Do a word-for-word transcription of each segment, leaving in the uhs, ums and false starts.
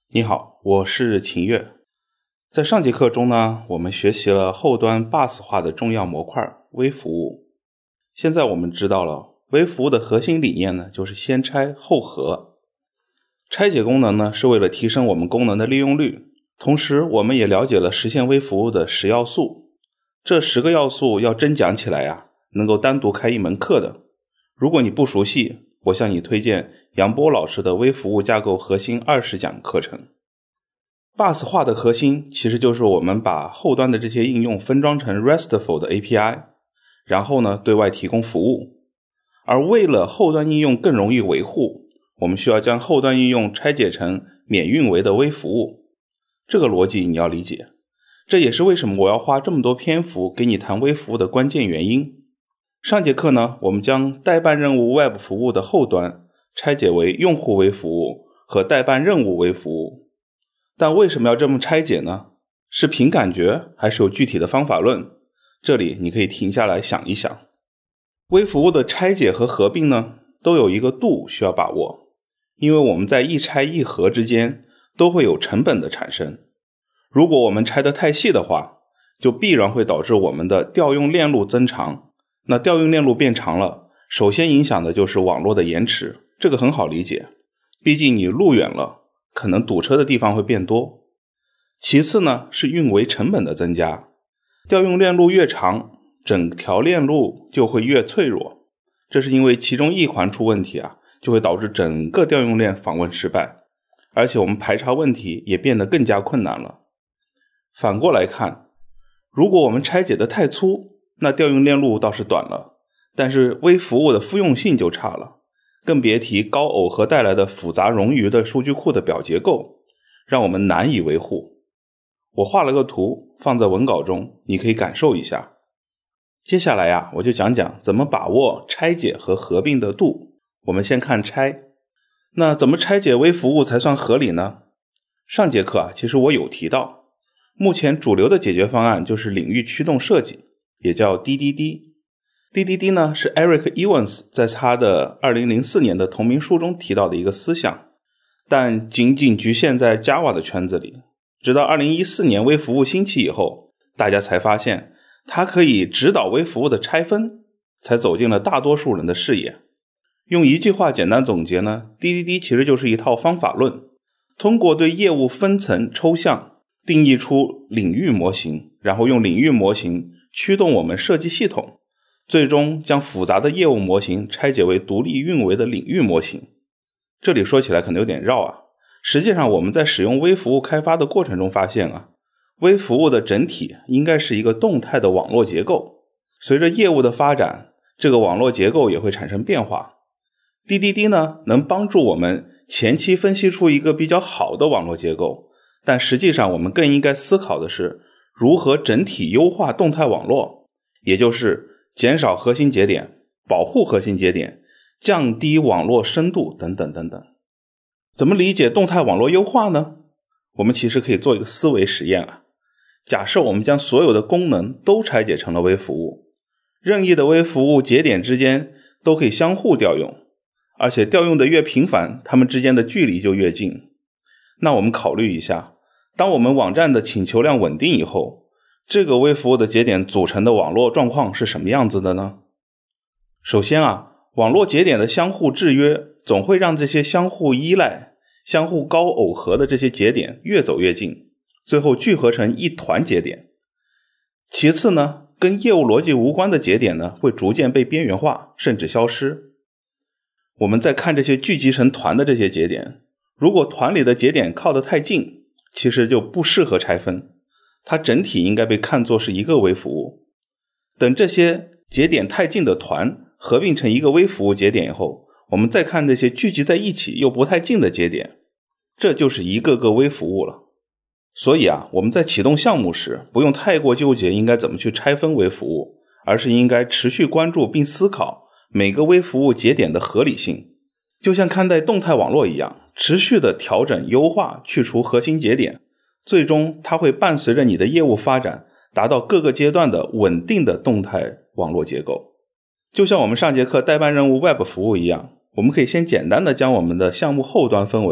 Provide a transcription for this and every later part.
你好，我是秦月。在上节课中呢，我们学习了后端 B A S 化的重要模块微服务。现在我们知道了微服务的核心理念呢，就是先拆后合。拆解功能呢，是为了提升我们功能的利用率，同时我们也了解了实现微服务的十要素。这十个要素要真讲起来啊，能够单独开一门课的。如果你不熟悉，我向你推荐杨波老师的微服务架构核心二十讲课程。B A S 化的核心其实就是我们把后端的这些应用分装成 RESTful 的 A P I， 然后呢对外提供服务。而为了后端应用更容易维护，我们需要将后端应用拆解成免运维的微服务。这个逻辑你要理解，这也是为什么我要花这么多篇幅给你谈微服务的关键原因。上节课呢，我们将代办任务 Web 服务的后端拆解为用户微服务和代办任务微服务。但为什么要这么拆解呢？是凭感觉还是有具体的方法论？这里你可以停下来想一想。微服务的拆解和合并呢，都有一个度需要把握，因为我们在一拆一合之间都会有成本的产生。如果我们拆得太细的话，就必然会导致我们的调用链路增长。那调用链路变长了，首先影响的就是网络的延迟，这个很好理解，毕竟你路远了，可能堵车的地方会变多。其次呢，是运维成本的增加，调用链路越长，整条链路就会越脆弱，这是因为其中一环出问题啊，就会导致整个调用链访问失败，而且我们排查问题也变得更加困难了。反过来看，如果我们拆解得太粗，那调用链路倒是短了，但是微服务的复用性就差了，更别提高耦合带来的复杂冗余的数据库的表结构，让我们难以维护。我画了个图放在文稿中，你可以感受一下。接下来啊，我就讲讲怎么把握拆解和合并的度。我们先看拆。那怎么拆解微服务才算合理呢？上节课啊，其实我有提到，目前主流的解决方案就是领域驱动设计，也叫 D D D。D D D 呢，是 Eric Evans 在他的二零零四年的同名书中提到的一个思想，但仅仅局限在 Java 的圈子里。直到二零一四年微服务兴起以后，大家才发现它可以指导微服务的拆分，才走进了大多数人的视野。用一句话简单总结呢， D D D 其实就是一套方法论，通过对业务分层抽象定义出领域模型，然后用领域模型驱动我们设计系统，最终将复杂的业务模型拆解为独立运维的领域模型。这里说起来可能有点绕啊，实际上我们在使用微服务开发的过程中发现啊，微服务的整体应该是一个动态的网络结构，随着业务的发展，这个网络结构也会产生变化。D D D 呢，能帮助我们前期分析出一个比较好的网络结构，但实际上我们更应该思考的是如何整体优化动态网络，也就是减少核心节点，保护核心节点，降低网络深度等等等等。怎么理解动态网络优化呢？我们其实可以做一个思维实验啊。假设我们将所有的功能都拆解成了微服务，任意的微服务节点之间都可以相互调用，而且调用的越频繁，它们之间的距离就越近。那我们考虑一下，当我们网站的请求量稳定以后，这个微服务的节点组成的网络状况是什么样子的呢？首先啊，网络节点的相互制约总会让这些相互依赖、相互高耦合的这些节点越走越近，最后聚合成一团节点。其次呢，跟业务逻辑无关的节点呢，会逐渐被边缘化，甚至消失。我们再看这些聚集成团的这些节点，如果团里的节点靠得太近，其实就不适合拆分，它整体应该被看作是一个微服务。等这些节点太近的团合并成一个微服务节点以后，我们再看那些聚集在一起又不太近的节点，这就是一个个微服务了。所以啊，我们在启动项目时，不用太过纠结应该怎么去拆分微服务，而是应该持续关注并思考每个微服务节点的合理性。就像看待动态网络一样，持续的调整优化，去除核心节点，最终它会伴随着你的业务发展，达到各个阶段的稳定的动态网络结构。就像我们上节课代办任务 Web 服务一样，我们可以先简单的将我们的项目后端分为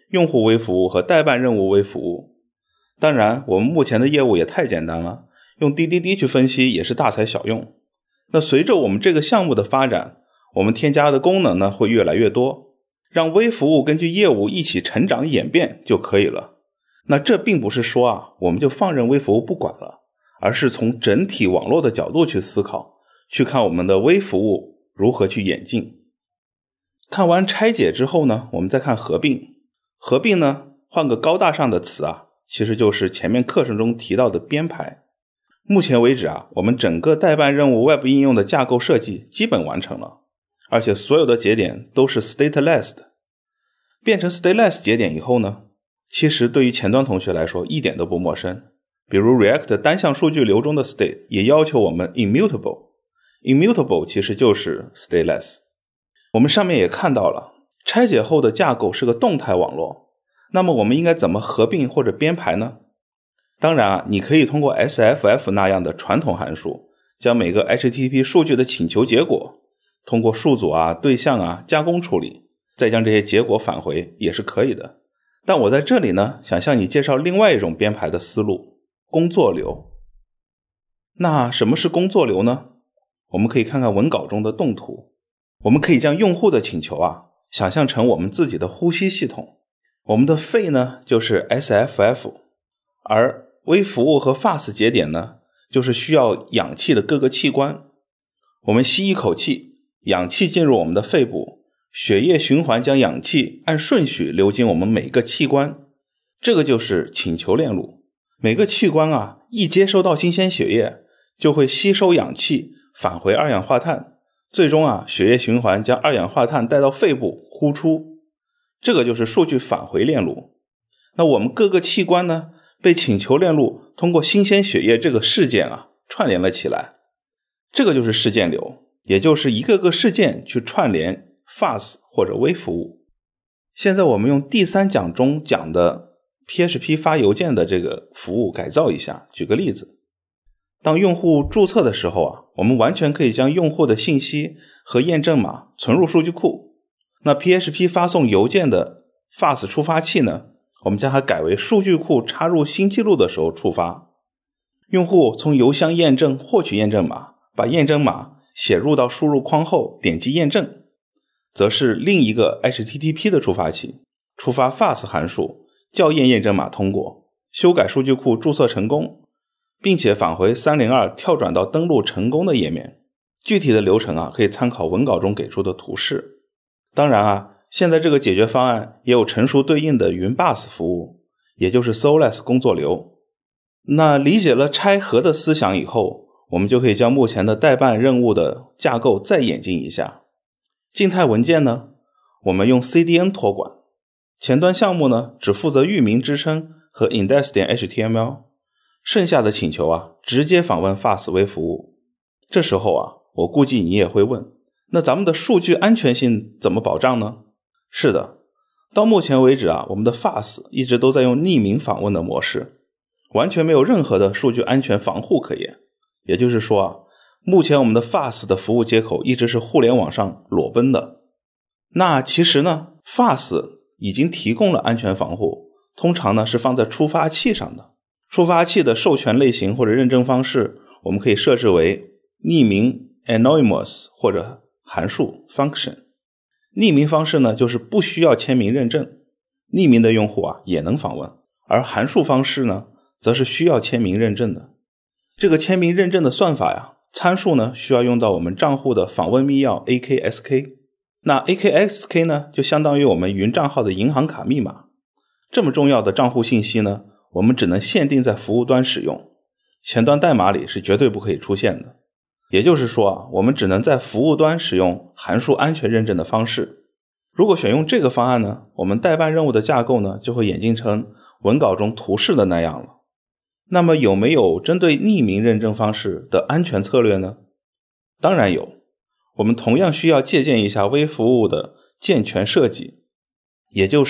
用户微服务和代办任务微服务。当然，我们目前的业务也太简单了，用 D D D 去分析也是大材小用。那随着我们这个项目的发展，我们添加的功能呢会越来越多，让微服务根据业务一起成长演变就可以了。那这并不是说啊，我们就放任微服务不管了，而是从整体网络的角度去思考，去看我们的微服务如何去演进。看完拆解之后呢，我们再看合并。合并呢，换个高大上的词啊，其实就是前面课程中提到的编排。目前为止啊，我们整个代办任务 Web 应用的架构设计基本完成了，而且所有的节点都是 stateless 的。变成 stateless 节点以后呢，其实对于前端同学来说一点都不陌生。比如 React 单向数据流中的 state 也要求我们 immutable。 immutable 其实就是 stateless。 我们上面也看到了，拆解后的架构是个动态网络，那么我们应该怎么合并或者编排呢？当然啊，你可以通过 S F F 那样的传统函数，将每个 H T T P 数据的请求结果通过数组啊、对象啊加工处理，再将这些结果返回也是可以的。但我在这里呢，想向你介绍另外一种编排的思路，工作流。那什么是工作流呢？我们可以看看文稿中的动图。我们可以将用户的请求啊想象成我们自己的呼吸系统，我们的肺呢就是 S F F， 而微服务和 Fast 节点呢就是需要氧气的各个器官。我们吸一口气，氧气进入我们的肺部，血液循环将氧气按顺序流进我们每个器官，这个就是请求链路。每个器官啊一接收到新鲜血液，就会吸收氧气返回二氧化碳，最终啊血液循环将二氧化碳带到肺部呼出，这个就是数据返回链路。那我们各个器官呢被请求链路通过新鲜血液这个事件啊串联了起来，这个就是事件流，也就是一个个事件去串联 Fast 或者微服务。现在我们用第三讲中讲的 P H P 发邮件的这个服务改造一下。举个例子，当用户注册的时候啊，我们完全可以将用户的信息和验证码存入数据库。那 P H P 发送邮件的 Fast 触发器呢，我们将它改为数据库插入新记录的时候触发。用户从邮箱验证获取验证码，把验证码写入到输入框后点击验证，则是另一个 H T T P 的触发器，触发 Fast 函数，校验验证码通过，修改数据库注册成功，并且返回三零二跳转到登录成功的页面。具体的流程啊，可以参考文稿中给出的图示。当然啊，现在这个解决方案也有成熟对应的云 bus 服务，也就是 Soulless 工作流。那理解了拆合的思想以后，我们就可以将目前的代办任务的架构再演进一下。静态文件呢，我们用 C D N 托管，前端项目呢只负责域名支撑和 index.html， 剩下的请求啊直接访问 Fast 微服务。这时候啊，我估计你也会问，那咱们的数据安全性怎么保障呢？是的，到目前为止啊，我们的 Fast 一直都在用匿名访问的模式，完全没有任何的数据安全防护可言。也就是说啊，目前我们的 Fast 的服务接口一直是互联网上裸奔的。那其实呢 Fast 已经提供了安全防护，通常呢是放在触发器上的。触发器的授权类型或者认证方式，我们可以设置为匿名 anonymous 或者函数 function。 匿名方式呢就是不需要签名认证，匿名的用户啊也能访问，而函数方式呢则是需要签名认证的。这个签名认证的算法呀，参数呢需要用到我们账户的访问密钥 A K S K。 那 A K S K 呢就相当于我们云账号的银行卡密码。这么重要的账户信息呢，我们只能限定在服务端使用，前端代码里是绝对不可以出现的。也就是说啊，我们只能在服务端使用函数安全认证的方式。如果选用这个方案呢，我们代办任务的架构呢就会演进成文稿中图示的那样了。那么有没有针对匿名认证方式的安全策略呢？当然有，我们同样需要借鉴一下微服务的健全设计，也就是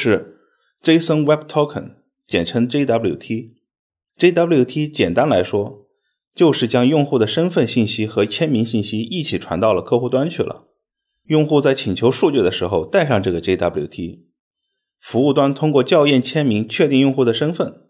JSON Web Token， 简称 J W T。 J W T 简单来说就是将用户的身份信息和签名信息一起传到了客户端去了。用户在请求数据的时候带上这个 J W T， 服务端通过校验签名确定用户的身份。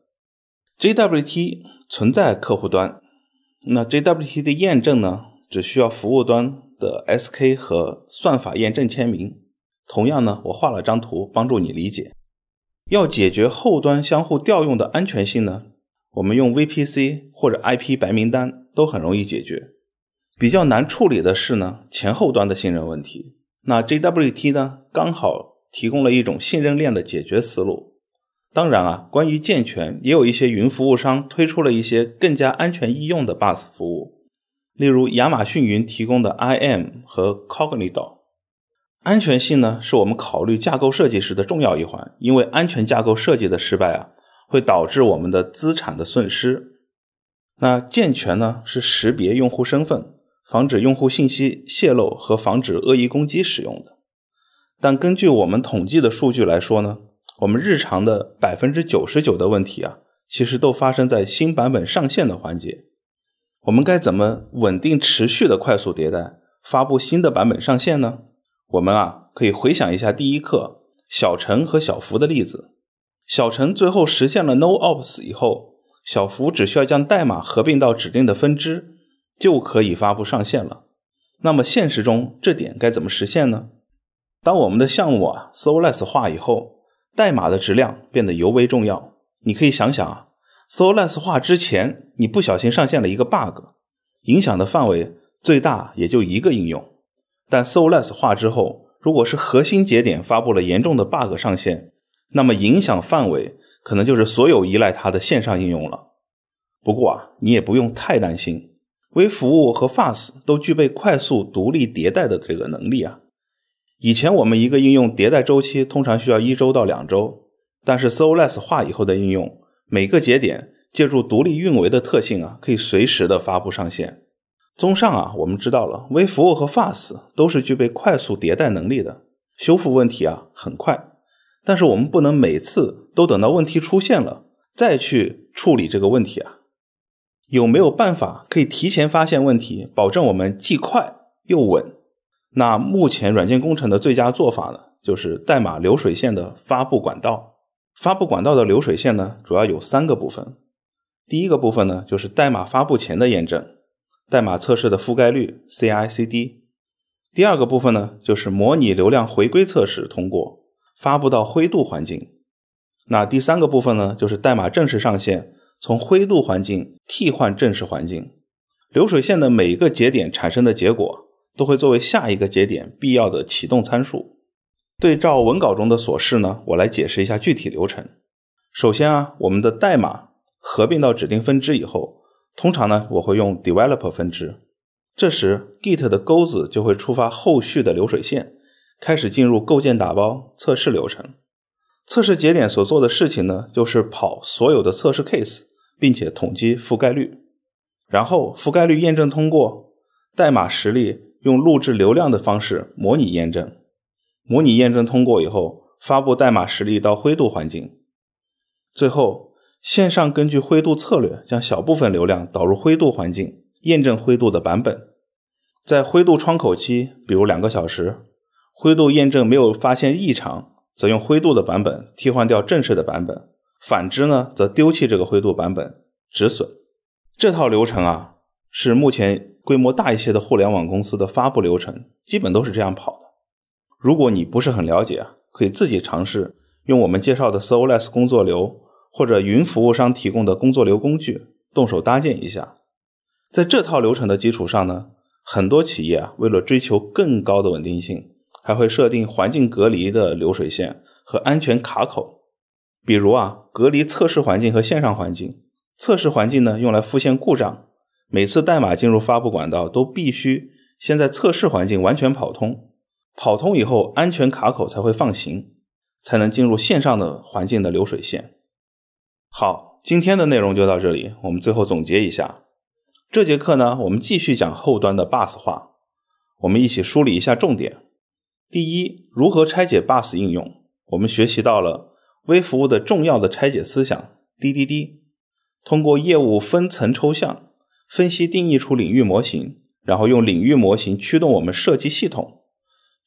J W T 存在客户端，那 J W T 的验证呢，只需要服务端的 S K 和算法验证签名。同样呢，我画了张图帮助你理解。要解决后端相互调用的安全性呢，我们用 V P C 或者 I P 白名单都很容易解决。比较难处理的是呢，前后端的信任问题。那 J W T 呢，刚好提供了一种信任链的解决思路。当然啊，关于健全，也有一些云服务商推出了一些更加安全易用的 B A S 服务，例如亚马逊云提供的 I A M 和 Cognito。 安全性呢，是我们考虑架构设计时的重要一环，因为安全架构设计的失败啊，会导致我们的资产的损失。那健全呢，是识别用户身份，防止用户信息泄露和防止恶意攻击使用的。但根据我们统计的数据来说呢，我们日常的 百分之九十九 的问题啊，其实都发生在新版本上线的环节。我们该怎么稳定持续的快速迭代，发布新的版本上线呢？我们啊，可以回想一下第一课小陈和小福的例子。小陈最后实现了 NoOps 以后，小福只需要将代码合并到指定的分支，就可以发布上线了。那么现实中这点该怎么实现呢？当我们的项目啊 Serverless 化以后，代码的质量变得尤为重要。你可以想想啊 Serverless 化之前，你不小心上线了一个 bug， 影响的范围最大也就一个应用。但 Serverless 化之后，如果是核心节点发布了严重的 bug 上线，那么影响范围可能就是所有依赖它的线上应用了。不过啊，你也不用太担心，微服务和 F A S 都具备快速独立迭代的这个能力啊。以前我们一个应用迭代周期通常需要一周到两周，但是 Serverless 化以后的应用，每个节点借助独立运维的特性啊，可以随时的发布上线。综上啊，我们知道了微服务和 F A S 都是具备快速迭代能力的，修复问题啊很快。但是我们不能每次都等到问题出现了再去处理这个问题啊。有没有办法可以提前发现问题，保证我们既快又稳？那目前软件工程的最佳做法呢，就是代码流水线的发布管道。发布管道的流水线呢，主要有三个部分。第一个部分呢，就是代码发布前的验证，代码测试的覆盖率 C I C D。 第二个部分呢，就是模拟流量回归测试通过，发布到灰度环境。那第三个部分呢，就是代码正式上线，从灰度环境替换正式环境。流水线的每一个节点产生的结果都会作为下一个节点必要的启动参数。对照文稿中的琐事呢，我来解释一下具体流程。首先啊，我们的代码合并到指定分支以后，通常呢我会用 developer 分支。这时 Git 的钩子就会触发后续的流水线，开始进入构建打包测试流程。测试节点所做的事情呢，就是跑所有的测试 case， 并且统计覆盖率。然后覆盖率验证通过，代码实例用录制流量的方式模拟验证。模拟验证通过以后，发布代码实例到灰度环境。最后线上根据灰度策略将小部分流量导入灰度环境，验证灰度的版本。在灰度窗口期，比如两个小时，灰度验证没有发现异常，则用灰度的版本替换掉正式的版本，反之呢，则丢弃这个灰度版本，止损。这套流程啊，是目前规模大一些的互联网公司的发布流程，基本都是这样跑的。如果你不是很了解啊，可以自己尝试用我们介绍的 Serverless 工作流或者云服务商提供的工作流工具动手搭建一下。在这套流程的基础上呢，很多企业啊，为了追求更高的稳定性，还会设定环境隔离的流水线和安全卡口。比如啊，隔离测试环境和线上环境。测试环境呢，用来复现故障，每次代码进入发布管道都必须先在测试环境完全跑通，跑通以后安全卡口才会放行，才能进入线上的环境的流水线。好，今天的内容就到这里，我们最后总结一下。这节课呢，我们继续讲后端的 B A S 化，我们一起梳理一下重点。第一，如何拆解 B A S 应用，我们学习到了微服务的重要的拆解思想 D D D， 通过业务分层抽象，分析定义出领域模型，然后用领域模型驱动我们设计系统，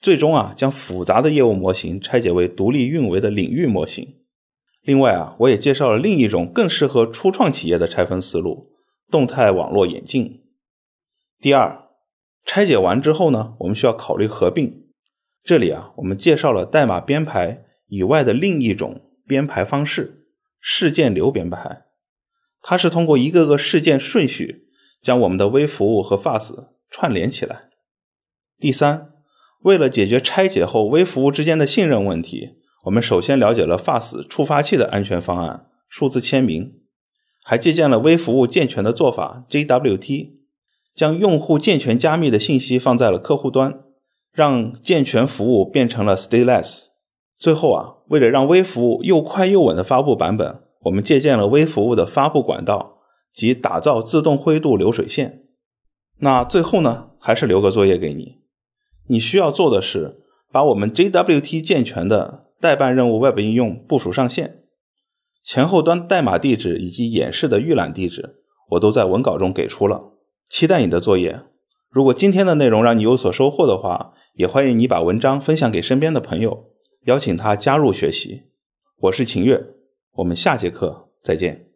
最终啊将复杂的业务模型拆解为独立运维的领域模型。另外啊，我也介绍了另一种更适合初创企业的拆分思路，动态网络演进。第二，拆解完之后呢，我们需要考虑合并。这里啊，我们介绍了代码编排以外的另一种编排方式，事件流编排。它是通过一个个事件顺序将我们的微服务和 F A S 串联起来。第三，为了解决拆解后微服务之间的信任问题，我们首先了解了 F A S 触发器的安全方案，数字签名，还借鉴了微服务健全的做法 J W T， 将用户健全加密的信息放在了客户端，让健全服务变成了 stateless。 最后啊，为了让微服务又快又稳的发布版本，我们借鉴了微服务的发布管道及打造自动灰度流水线。那最后呢，还是留个作业给你，你需要做的是把我们 J W T 健全的代办任务 Web 应用部署上线，前后端代码地址以及演示的预览地址我都在文稿中给出了，期待你的作业。如果今天的内容让你有所收获的话，也欢迎你把文章分享给身边的朋友，邀请他加入学习。我是秦月，我们下节课再见。